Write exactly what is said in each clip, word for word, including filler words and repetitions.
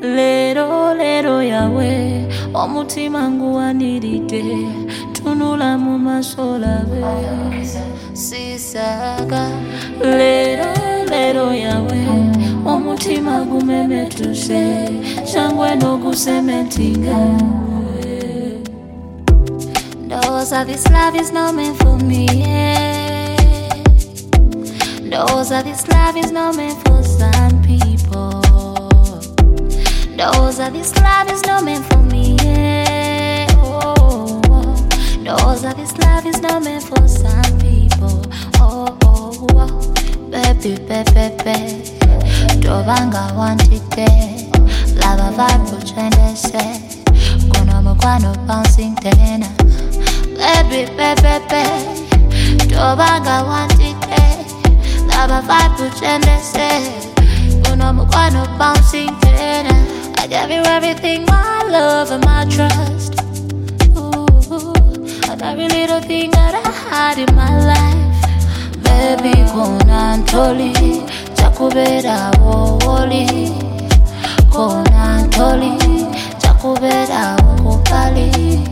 Lero lero yawe omutima nguwaniride tunula mu masola be sisaga. Lero lero yawe omutima gumemetuse shangwe no gusementinga. Those are this love is not meant for me, yeah. Those are this love is not meant for some people. Those are this love is not meant for me, yeah. Oh, oh. Those are this love is not meant for some people. Oh, oh, oh. Baby, baby, baby. Tobanga wanted it. Lava vibe, chende se. Kono mkwano bouncing tena. Baby, baby, baby. Tobanga wanted it. Lava vibe, chende se. Kono mkwano bouncing tena. I gave you everything, my love and my trust. Ooh, and every little thing that I had in my life. Baby, konantoli, chakubera woli. Konantoli, chakubera wokupali.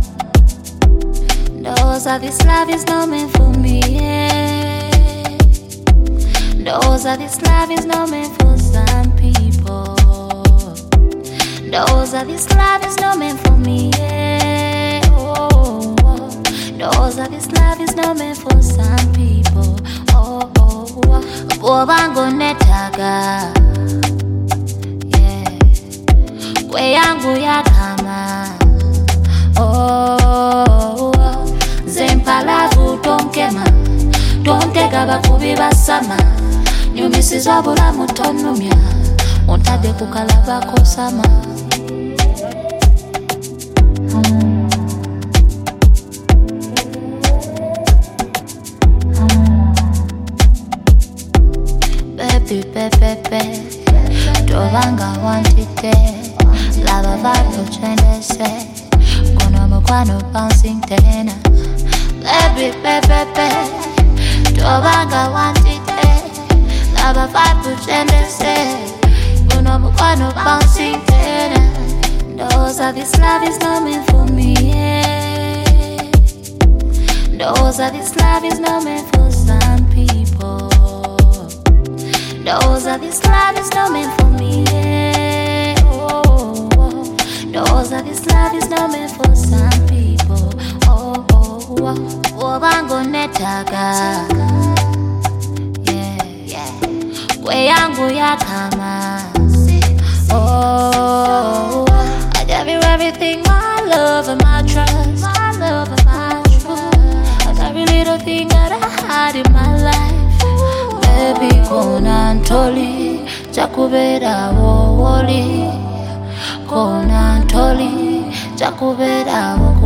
Those are this love is not meant for me, yeah. Those are this love is not meant for some people. Those are this love is not meant for me, yeah. Oh, oh. Those are this love is not meant for some people. Oh, oh, oh. Bobango netaga, yeah. Kwe yangu ya kama, oh, oh. Zempalavu tonkema, tontega bakubi basama. Nyumisi wabula mutonumya, ontade kukalaba kosama. Baby, baby, baby. Tobanga wanted it. Lava vibe, chende se. Kono mkwano bouncing tena. Baby, baby, baby. Tobanga wanted it. Lava vibe, chende se. Kono mkwano bouncing tena. Those are this love is not meant for me, yeah. Those are this love is not meant for some people. Those are this love is not meant for me, yeah. Oh, oh. Those are this love is not meant for some people. Oh, oh, oh. Bobango netaga, yeah, yeah. Kwe yangu ya kama, oh, oh. I gave you everything, my love and my trust, my love and my trust. And every little thing that I had in my life. Baby, konantoli, chakubera woli. Konantoli, chakubera woli.